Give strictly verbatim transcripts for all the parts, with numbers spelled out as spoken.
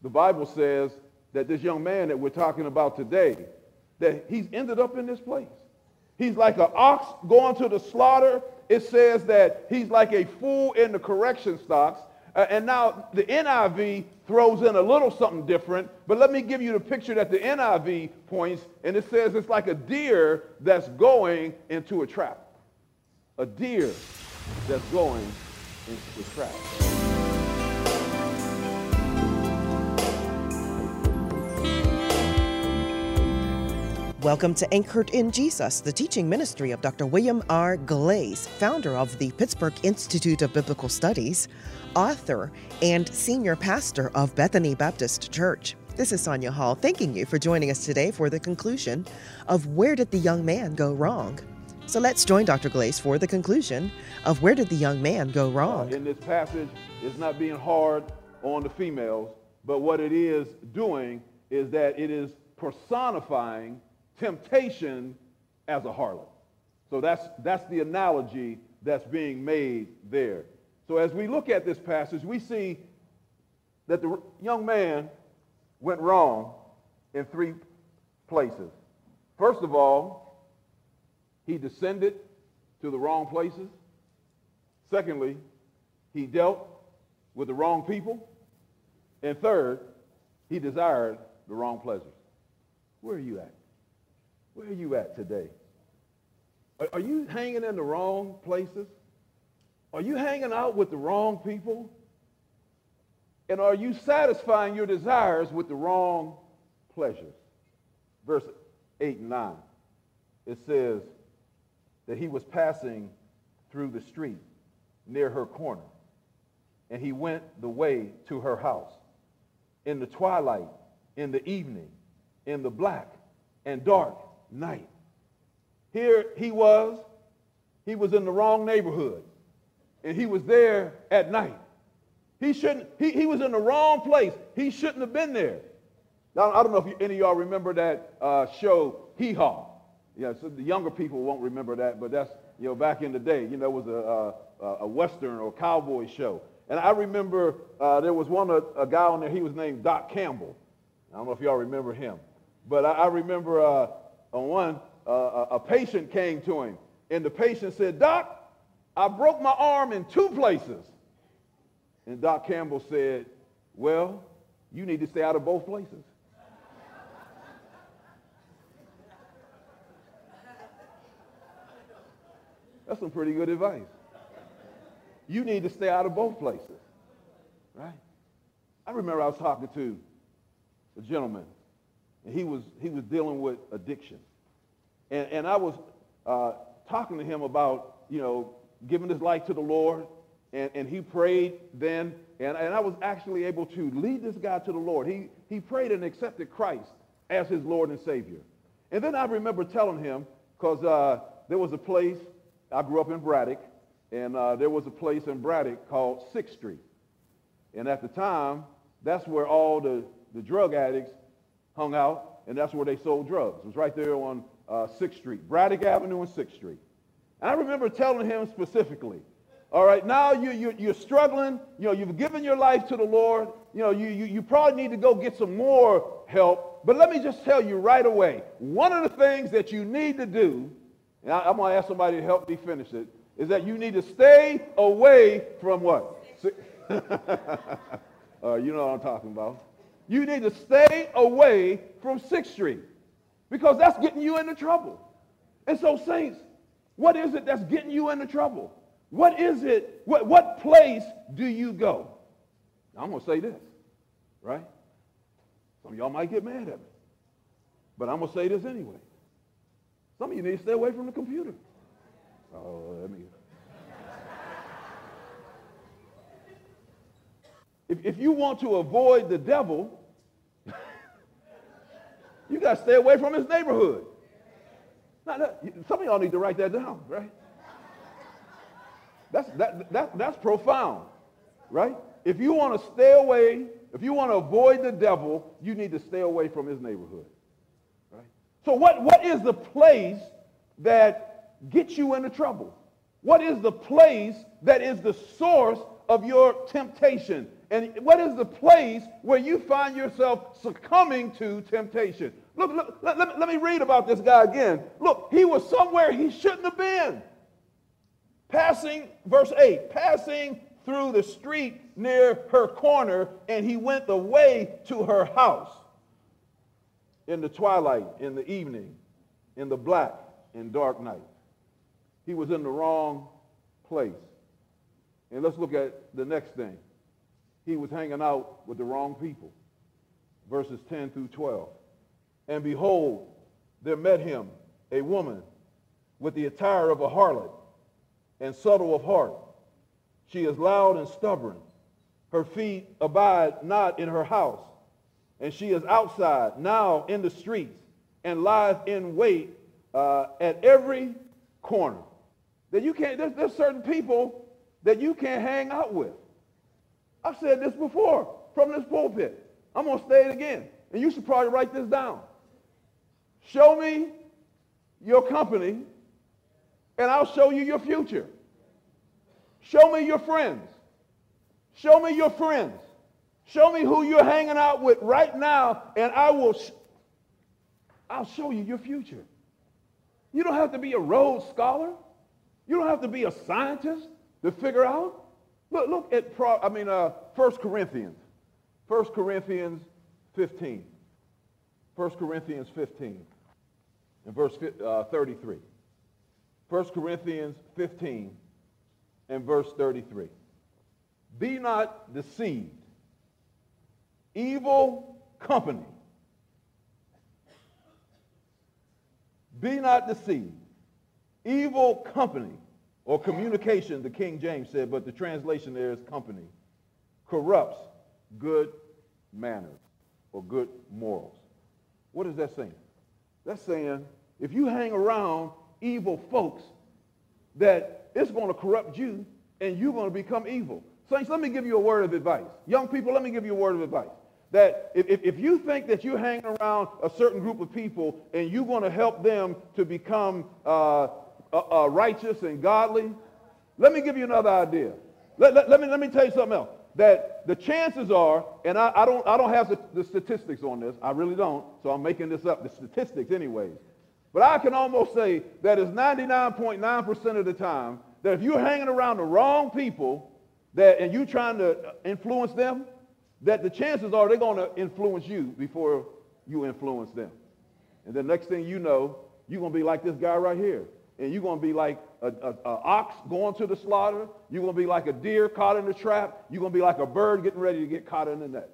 the Bible says that this young man that we're talking about today, that he's ended up in this place. He's like an ox going to the slaughter. It says that he's like a fool in the correction stocks. Uh, and now the N I V throws in a little something different, but let me give you the picture that the N I V points, and it says it's like a deer that's going into a trap. A deer that's going into a trap. Welcome to Anchored in Jesus, the teaching ministry of Doctor William R. Glaze, founder of the Pittsburgh Institute of Biblical Studies, author, and senior pastor of Bethany Baptist Church. This is Sonia Hall, thanking you for joining us today for the conclusion of Where Did the Young Man Go Wrong? So let's join Doctor Glaze for the conclusion of Where Did the Young Man Go Wrong? Uh, in this passage, it's not being hard on the females, but what it is doing is that it is personifying temptation as a harlot. So that's that's the analogy that's being made there. So as we look at this passage, we see that the young man went wrong in three places. First of all, he descended to the wrong places. Secondly, he dealt with the wrong people. And third, he desired the wrong pleasures. Where are you at? Where are you at today? Are, are you hanging in the wrong places? Are you hanging out with the wrong people? And are you satisfying your desires with the wrong pleasures? Verse eight and nine, it says that he was passing through the street near her corner, and he went the way to her house. In the twilight, in the evening, in the black and dark night. Here he was, he was in the wrong neighborhood, and he was there at night. He shouldn't, he, he was in the wrong place. He shouldn't have been there. Now, I don't know if you, any of y'all remember that uh, show, Hee Haw. Yeah, so the younger people won't remember that, but that's, you know, back in the day, you know, it was a, a, a Western or cowboy show. And I remember uh, there was one, a, a guy on there, he was named Doc Campbell. I don't know if y'all remember him. But I, I remember uh, on one, uh, a patient came to him, and the patient said, "Doc, I broke my arm in two places." And Doc Campbell said, "Well, you need to stay out of both places." That's some pretty good advice. You need to stay out of both places, right? I remember I was talking to a gentleman, and he was he was dealing with addiction, and and I was uh, talking to him about, you know, giving his life to the Lord, and and he prayed then, and and I was actually able to lead this guy to the Lord. He he prayed and accepted Christ as his Lord and Savior, and then I remember telling him, because uh, there was a place, I grew up in Braddock, and uh, there was a place in Braddock called sixth Street, and at the time, that's where all the the drug addicts hung out, and that's where they sold drugs. It was right there on uh, sixth Street, Braddock Avenue and sixth Street. And I remember telling him specifically, all right, now you, you, you're struggling, you know, you've given your life to the Lord, you know, you, you, you probably need to go get some more help, but let me just tell you right away, one of the things that you need to do, and I, I'm going to ask somebody to help me finish it, is that you need to stay away from what? uh, you know what I'm talking about. You need to stay away from sixth Street, because that's getting you into trouble. And so, saints, what is it that's getting you into trouble? What is it? What, what place do you go? Now, I'm going to say this, right? Some of y'all might get mad at me, but I'm going to say this anyway. Some of you need to stay away from the computer. Oh, let me... If, if you want to avoid the devil, you got to stay away from his neighborhood. Now, that, some of y'all need to write that down, right? That's, that, that, that's profound, right? If you want to stay away, if you want to avoid the devil, you need to stay away from his neighborhood, right? So what, what is the place that gets you into trouble? What is the place that is the source of your temptation And what is the place where you find yourself succumbing to temptation? Look, look let, let, let me read about this guy again. Look, he was somewhere he shouldn't have been. Passing, verse eight, passing through the street near her corner, and he went the way to her house. In the twilight, in the evening, in the black and dark night. He was in the wrong place. And let's look at the next thing. He was hanging out with the wrong people. Verses ten through twelve. And behold, there met him a woman with the attire of a harlot and subtle of heart. She is loud and stubborn. Her feet abide not in her house. And she is outside now in the streets and lies in wait uh, at every corner. That you can't, there's, there's certain people that you can't hang out with. I've said this before from this pulpit. I'm going to say it again. And you should probably write this down. Show me your company and I'll show you your future. Show me your friends. Show me your friends. Show me who you're hanging out with right now, and I will, sh- I'll show you your future. You don't have to be a Rhodes Scholar. You don't have to be a scientist to figure out. Look, look at, Pro, I mean, uh, First Corinthians. First Corinthians fifteen. First Corinthians fifteen and verse uh, thirty-three. First Corinthians fifteen and verse thirty-three. Be not deceived. Evil company. Be not deceived. Evil company, or communication, the King James said, but the translation there is company, corrupts good manners or good morals. What is that saying? That's saying if you hang around evil folks, that it's going to corrupt you and you're going to become evil. Saints, let me give you a word of advice. Young people, let me give you a word of advice. That if, if, if you think that you're hanging around a certain group of people and you're going to help them to become uh, uh, uh, righteous and godly, let me give you another idea. Let, let, let, me, let me tell you something else. That the chances are, and I, I, don't, I don't have the, the statistics on this. I really don't, so I'm making this up, the statistics anyways. But I can almost say that it's ninety-nine point nine percent of the time that if you're hanging around the wrong people that, and you're trying to influence them, that the chances are they're going to influence you before you influence them. And the next thing you know, you're going to be like this guy right here. And you're going to be like a, a, a ox going to the slaughter. You're going to be like a deer caught in the trap. You're going to be like a bird getting ready to get caught in the net.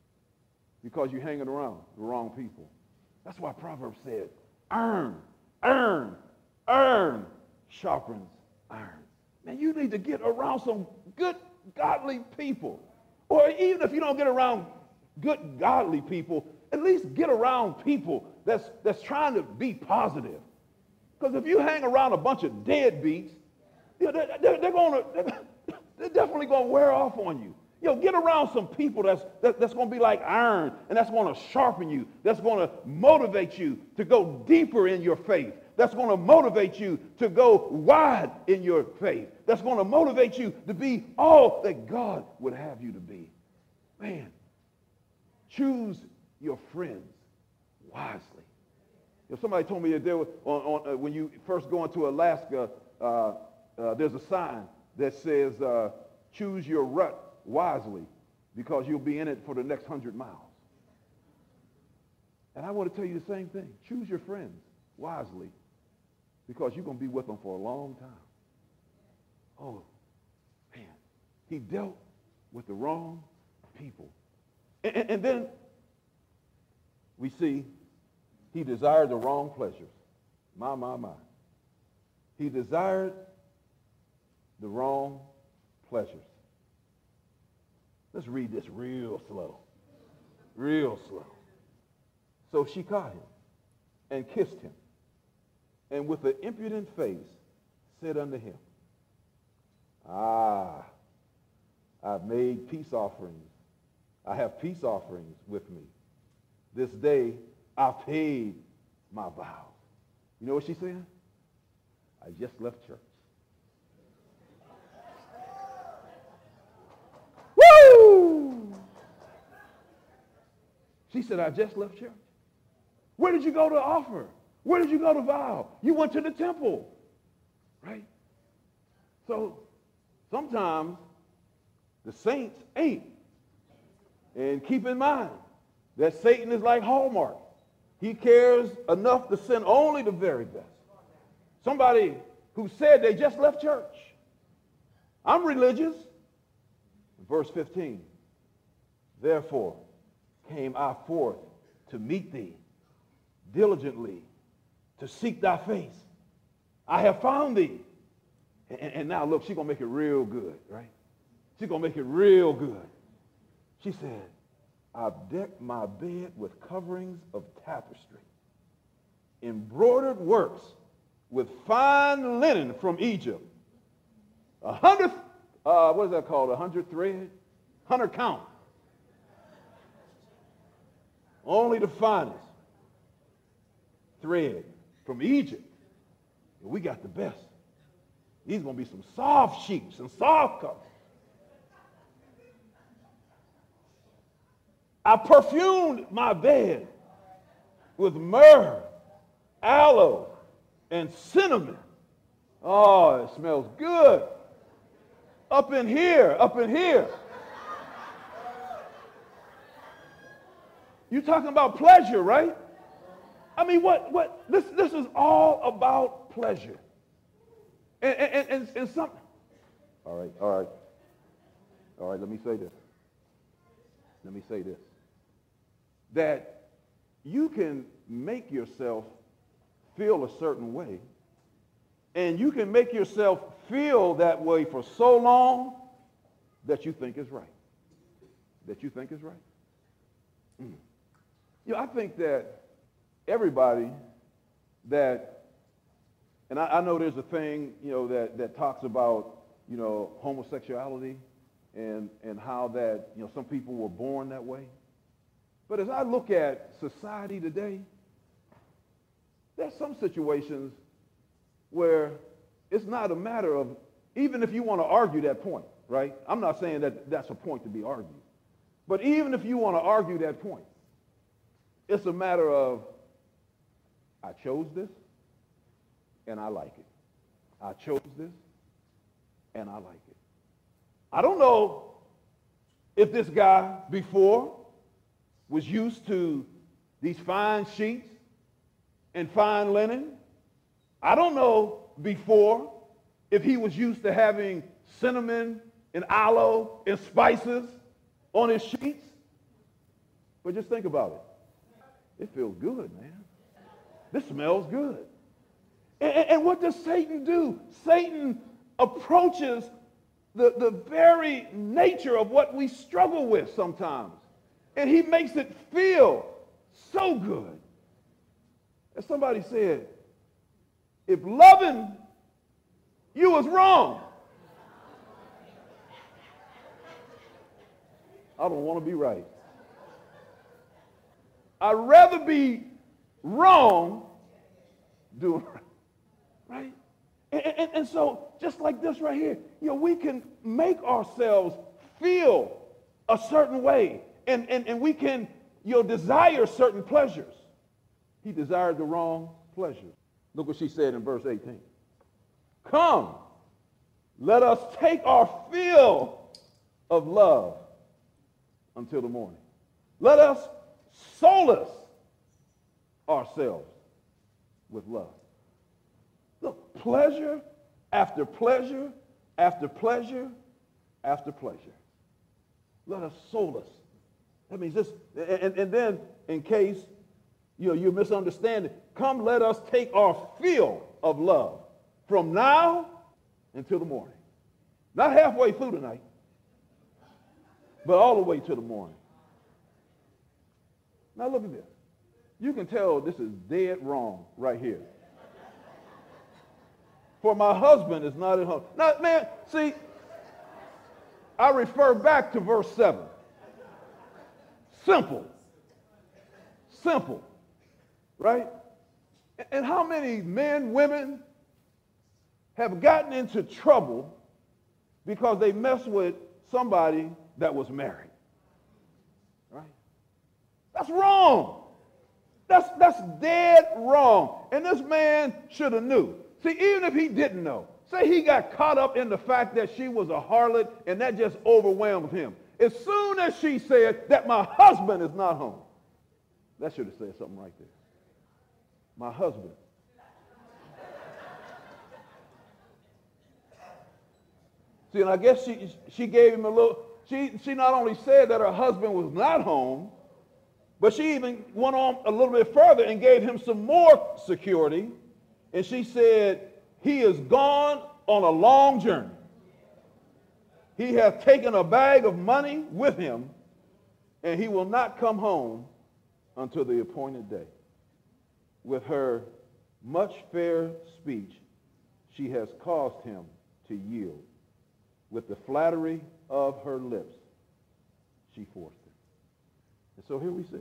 Because you're hanging around the wrong people. That's why Proverbs said, earn, earn, earn sharpens iron. Man, you need to get around some good, godly people. Or even if you don't get around good, godly people, at least get around people that's, that's trying to be positive. Because if you hang around a bunch of deadbeats, you know, they're, they're, they're, gonna, they're, they're definitely going to wear off on you. You know, get around some people that's, that, that's going to be like iron, and that's going to sharpen you, that's going to motivate you to go deeper in your faith, that's going to motivate you to go wide in your faith, that's going to motivate you to be all that God would have you to be. Man, choose your friends wisely. If somebody told me that there was, on, on, uh, when you first go into Alaska, uh, uh, there's a sign that says, uh, choose your rut wisely, because you'll be in it for the next hundred miles. And I want to tell you the same thing. Choose your friends wisely, because you're going to be with them for a long time. Oh, man. He dealt with the wrong people. And, and, and then we see he desired the wrong pleasures. My, my, my. He desired the wrong pleasures. Let's read this real slow. Real slow. So she caught him and kissed him, and with an impudent face said unto him, Ah, I've made peace offerings. I have peace offerings with me. This day I've paid my vows. You know what she's saying? I just left church. Woo! She said, I just left church. Where did you go to offer? Where did you go to vow? You went to the temple, right? So sometimes the saints ain't. And keep in mind that Satan is like Hallmark. He cares enough to send only the very best. Somebody who said they just left church. I'm religious. Verse fifteen. Therefore came I forth to meet thee diligently, to seek thy face. I have found thee. And, and now look, she's going to make it real good, right? She's going to make it real good. She said, I've decked my bed with coverings of tapestry, embroidered works with fine linen from Egypt. A hundred, uh, what is that called? A hundred thread? Hundred count. Only the finest thread from Egypt. And we got the best. These are going to be some soft sheets and soft covers. I perfumed my bed with myrrh, aloe, and cinnamon. Oh, it smells good. Up in here, up in here. You're talking about pleasure, right? I mean, what, what, this, this is all about pleasure. And, and, and, and something. All right, all right. All right, let me say this. Let me say this. That you can make yourself feel a certain way, and you can make yourself feel that way for so long that you think is right. That you think is right. Mm. You know, I think that everybody that, and I, I know there's a thing, you know, that, that talks about, you know, homosexuality and, and how that, you know, some people were born that way. But as I look at society today, there's some situations where it's not a matter of, even if you want to argue that point, right? I'm not saying that that's a point to be argued. But even if you want to argue that point, it's a matter of, I chose this, and I like it. I chose this, and I like it. I don't know if this guy before was used to these fine sheets and fine linen. I don't know before if he was used to having cinnamon and aloe and spices on his sheets. But just think about it. It feels good, man. This smells good. And, and what does Satan do? Satan approaches the, the very nature of what we struggle with sometimes. And he makes it feel so good. As somebody said, if loving you was wrong, I don't want to be right. I'd rather be wrong doing right. Right? And, and, and so just like this right here, you know, we can make ourselves feel a certain way. And, and, and we can, you know, desire certain pleasures. He desired the wrong pleasures. Look what she said in verse eighteen. Come, let us take our fill of love until the morning. Let us solace ourselves with love. Look, pleasure after pleasure after pleasure after pleasure. Let us solace. That means this, and, and then in case you know, you're misunderstanding, come let us take our fill of love from now until the morning. Not halfway through the night, but all the way to the morning. Now look at this. You can tell this is dead wrong right here. For my husband is not at home. Now, man, see, I refer back to verse seven. Simple. Simple. Right? And how many men, women have gotten into trouble because they messed with somebody that was married? Right? That's wrong. That's, that's dead wrong. And this man should have knew. See, even if he didn't know, say he got caught up in the fact that she was a harlot and that just overwhelmed him. As soon as she said that my husband is not home, that should have said something right there. My husband. See, and I guess she, she gave him a little, she, she not only said that her husband was not home, but she even went on a little bit further and gave him some more security. And she said, he is gone on a long journey. He hath taken a bag of money with him, and he will not come home until the appointed day. With her much fair speech, she has caused him to yield. With the flattery of her lips, she forced him. And so here we see.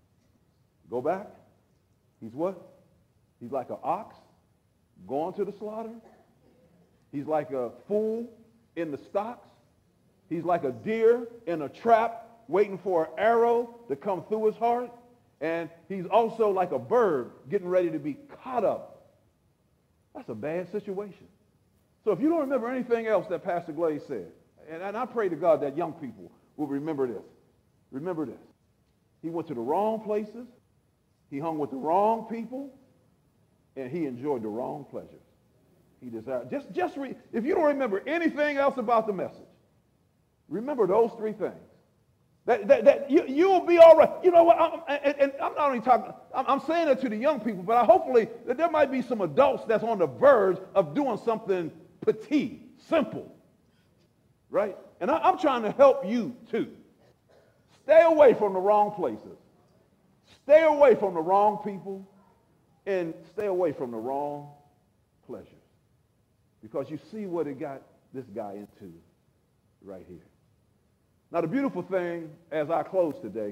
Go back. He's what? He's like an ox going to the slaughter. He's like a fool in the stocks. He's like a deer in a trap waiting for an arrow to come through his heart. And he's also like a bird getting ready to be caught up. That's a bad situation. So if you don't remember anything else that Pastor Glaze said, and, and I pray to God that young people will remember this. Remember this. He went to the wrong places. He hung with the wrong people. And he enjoyed the wrong pleasures. He desired. Just, just re, if you don't remember anything else about the message, remember those three things. That, that, that you, you'll be all right. You know what? I'm, and, and I'm not only talking, I'm, I'm saying it to the young people, but I hopefully that there might be some adults that's on the verge of doing something petite, simple, right? And I, I'm trying to help you too. Stay away from the wrong places. Stay away from the wrong people. And stay away from the wrong pleasures. Because you see what it got this guy into right here. Now, the beautiful thing as I close today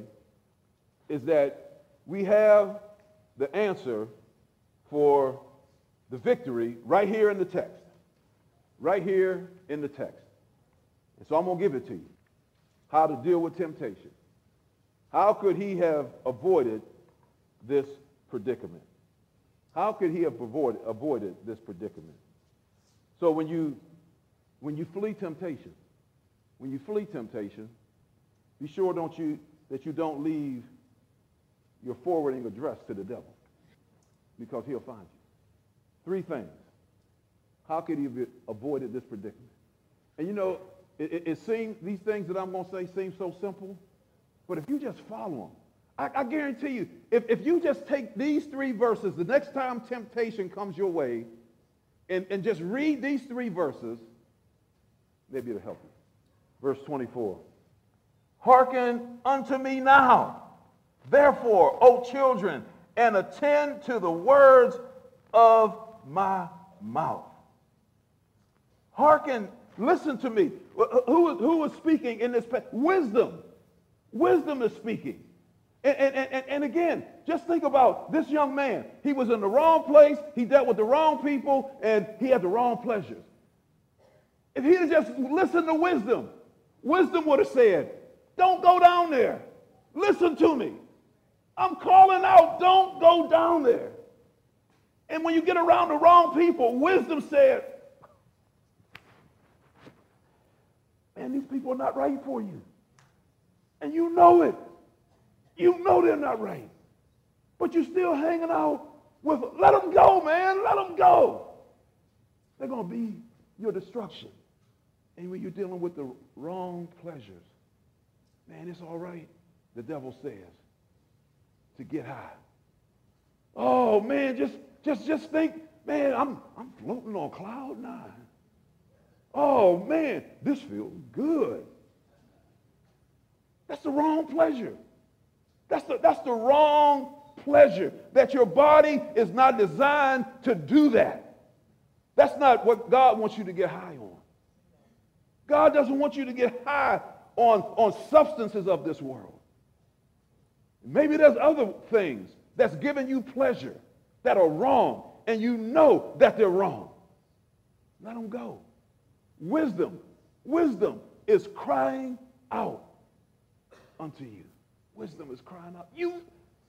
is that we have the answer for the victory right here in the text. Right here in the text. And so I'm going to give it to you. How to deal with temptation. How could he have avoided this predicament? How could he have avoided, avoided this predicament? So when you, when you flee temptation, when you flee temptation, be sure don't you, that you don't leave your forwarding address to the devil, because he'll find you. Three things. How could he have avoided this predicament? And you know, it, it, it seems, these things that I'm going to say seem so simple, but if you just follow them, I, I guarantee you, if, if you just take these three verses, the next time temptation comes your way, and, and just read these three verses, maybe it'll help you. Verse twenty-four. Hearken unto me now, therefore, O children, and attend to the words of my mouth. Hearken, listen to me. Who, who is speaking in this passage? Wisdom. Wisdom is speaking. And, and, and, and again, just think about this young man. He was in the wrong place. He dealt with the wrong people, and he had the wrong pleasures. If he had just listened to wisdom, wisdom would have said, don't go down there. Listen to me. I'm calling out, don't go down there. And when you get around the wrong people, wisdom said, man, these people are not right for you. And you know it. You know they're not right. But you're still hanging out with, let them go, man. Let them go. They're going to be your destruction. And when you're dealing with the wrong pleasures, man, it's all right, the devil says, to get high. Oh, man, just, just, just think, man, I'm, I'm floating on cloud nine. Oh, man, this feels good. That's the wrong pleasure. That's the, that's the wrong pleasure. That your body is not designed to do that. That's not what God wants you to get high on. God doesn't want you to get high on, on substances of this world. Maybe there's other things that's giving you pleasure that are wrong, and you know that they're wrong. Let them go. Wisdom, wisdom is crying out unto you. wisdom is crying out. You,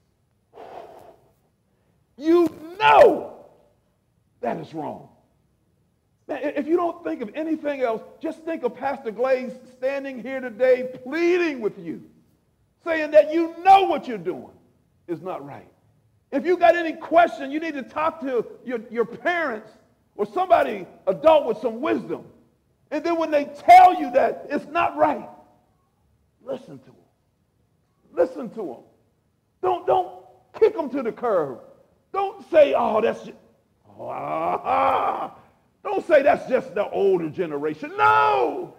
you know that is wrong. Now, if you don't think of anything else, just think of Pastor Glaze standing here today pleading with you, saying that you know what you're doing is not right. If you got any question, you need to talk to your, your parents or somebody, adult with some wisdom. And then when they tell you that it's not right, listen to them. Listen to them. Don't, don't kick them to the curb. Don't say, oh, that's just, oh, ah, ah. Don't say that's just the older generation. No.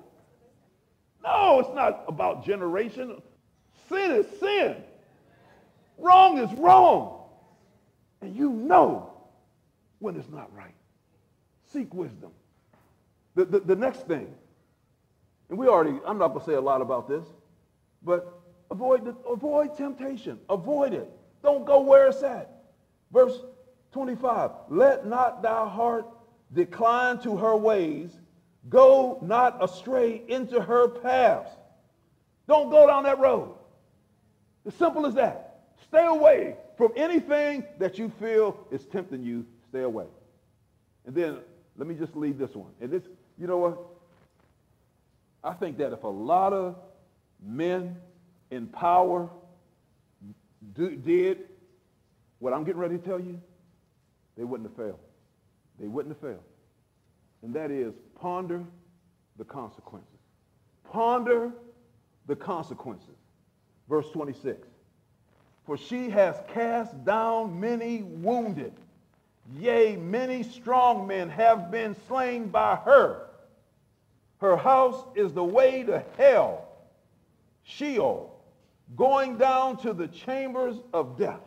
No, it's not about generation. Sin is sin. Wrong is wrong. And you know when it's not right. Seek wisdom. The, the, the next thing, and we already, I'm not going to say a lot about this, but avoid, the, avoid temptation. Avoid it. Don't go where it's at. Verse twenty-five, let not thy heart decline to her ways. Go not astray into her paths. Don't go down that road. As simple as that. Stay away from anything that you feel is tempting you. Stay away. And then let me just leave this one. And this, you know what? I think that if a lot of men in power do, did what I'm getting ready to tell you, they wouldn't have failed. They wouldn't have failed. And that is ponder the consequences. Ponder the consequences. Verse twenty-six. For she has cast down many wounded. Yea, many strong men have been slain by her. Her house is the way to hell, Sheol, going down to the chambers of death.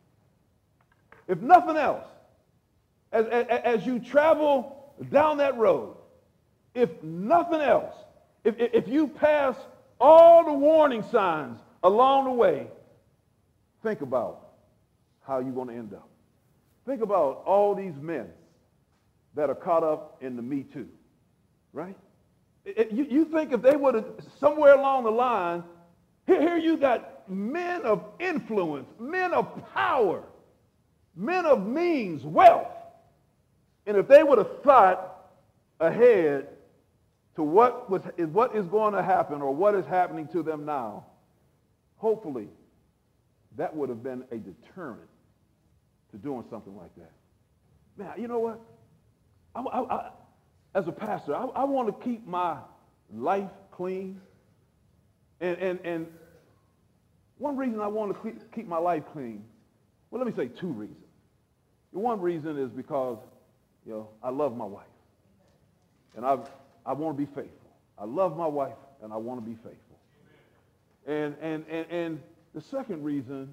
If nothing else, as, as, as you travel down that road, if nothing else, if, if you pass all the warning signs along the way, think about how you're going to end up. Think about all these men that are caught up in the Me Too, right? It, it, you, you think if they would have, somewhere along the line, here, here you got men of influence, men of power, men of means, wealth. And if they would have thought ahead to what, was, is, what is going to happen or what is happening to them now, hopefully that would have been a deterrent to doing something like that. Man, you know what? I, I, I, as a pastor, I, I want to keep my life clean. And, and, and one reason I want to keep, keep my life clean, well, let me say two reasons. The one reason is because, you know, I love my wife. And I, I want to be faithful. I love my wife, and I want to be faithful. And, and, and, and the second reason,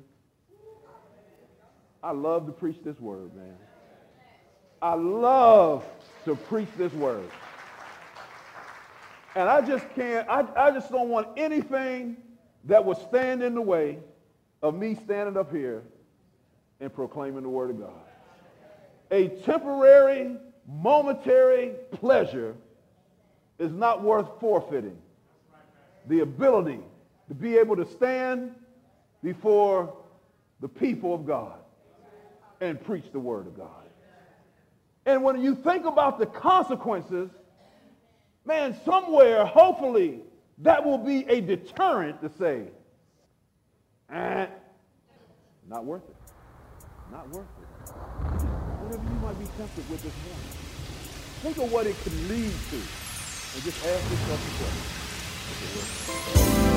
I love to preach this word, man. I love to preach this word. And I just can't, I, I just don't want anything that would stand in the way of me standing up here and proclaiming the word of God. A temporary, momentary pleasure is not worth forfeiting the ability to be able to stand before the people of God and preach the word of God. And when you think about the consequences, man, somewhere, hopefully, that will be a deterrent to say, eh, not worth it. Not worth it. Whatever you might be tempted with this morning, think of what it could lead to, and just ask yourself the question.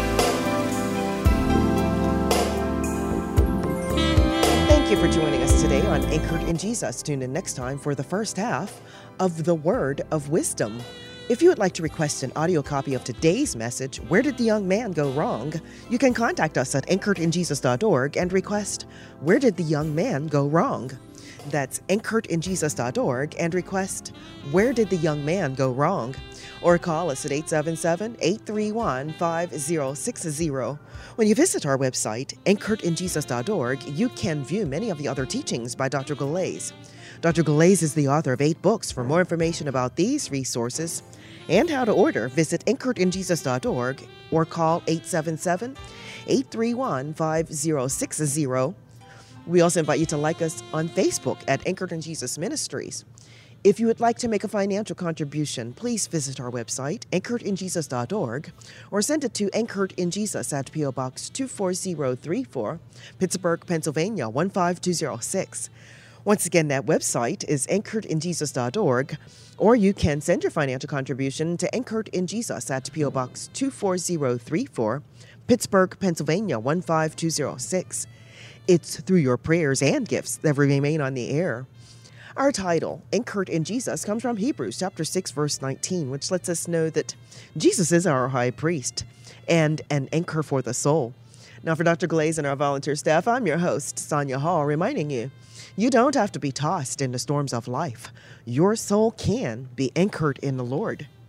Thank you for joining us today on Anchored in Jesus. Tune in next time for the first half of the Word of Wisdom. If you would like to request an audio copy of today's message, Where Did the Young Man Go Wrong?, you can contact us at anchored in jesus dot org and request Where Did the Young Man Go Wrong? That's anchored in jesus dot org and request Where Did the Young Man Go Wrong? Or call us at eight seven seven, eight three one, five zero six zero. When you visit our website, anchored in jesus dot org, you can view many of the other teachings by Doctor Glaze. Doctor Glaze is the author of eight books. For more information about these resources and how to order, visit anchored in jesus dot org or call eight seven seven, eight three one, five zero six zero. We also invite you to like us on Facebook at Anchored in Jesus Ministries. If you would like to make a financial contribution, please visit our website, anchored in jesus dot org, or send it to Anchored in Jesus at P O. Box two four zero three four, Pittsburgh, Pennsylvania one five two zero six. Once again, that website is anchored in jesus dot org, or you can send your financial contribution to Anchored in Jesus at P O. Box two four zero three four, Pittsburgh, Pennsylvania one five two zero six. It's through your prayers and gifts that we remain on the air. Our title, Anchored in Jesus, comes from Hebrews chapter six, verse nineteen, which lets us know that Jesus is our high priest and an anchor for the soul. Now, for Doctor Glaze and our volunteer staff, I'm your host, Sonia Hall, reminding you, you don't have to be tossed in the storms of life. Your soul can be anchored in the Lord.